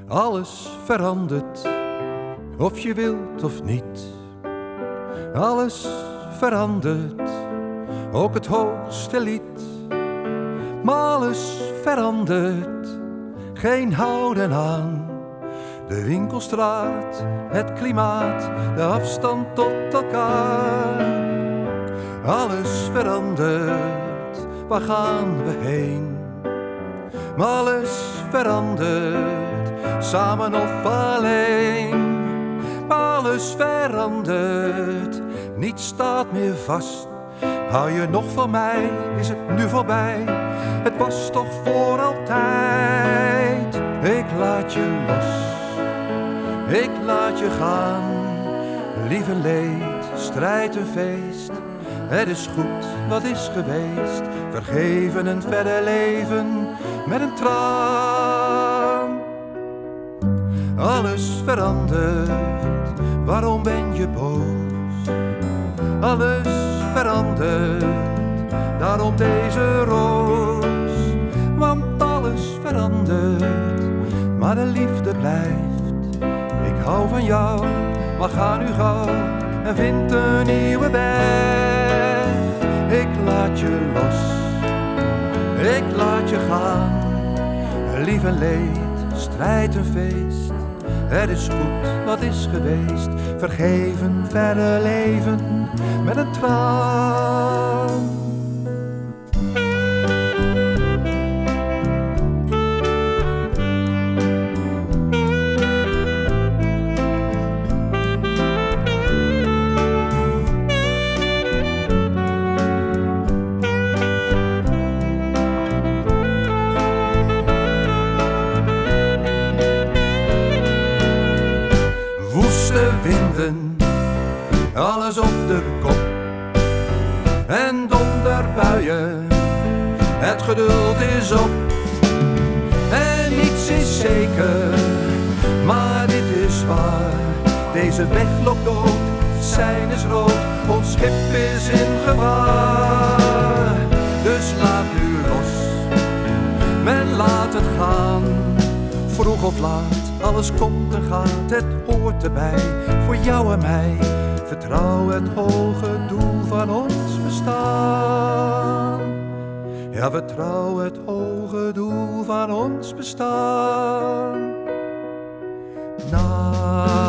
Alles verandert, of je wilt of niet. Alles verandert, ook het hoogste lied. Maar alles verandert, geen houden aan. De winkelstraat, het klimaat, de afstand tot elkaar. Alles verandert, waar gaan we heen? Maar alles verandert, samen of alleen. Maar alles verandert, niets staat meer vast. Hou je nog van mij, is het nu voorbij? Het was toch voor altijd. Ik laat je los, ik laat je gaan. Lief en leed, strijd en feest. Het is goed wat is geweest. Vergeven en verder leven met een traan. Alles verandert, waarom ben je boos? Alles verandert, daarom deze roos. Want alles verandert, maar de liefde blijft. Ik hou van jou, maar ga nu gauw en vind een nieuwe weg. Ik laat je los, ik laat je gaan. Lief en leed, strijd en feest. Het is goed wat is geweest. Vergeven, verder leven met een traan. Woeste winden, alles op de kop. En donderbuien, het geduld is op. En niets is zeker, maar dit is waar. Deze weg loopt dood, zijn is rood. Ons schip is in gevaar. Dus laat nu los, men laat het gaan. Vroeg of laat, alles komt en gaat, het hoort erbij, voor jou en mij. Vertrouw het hoge doel van ons bestaan. Ja, vertrouw het hoge doel van ons bestaan.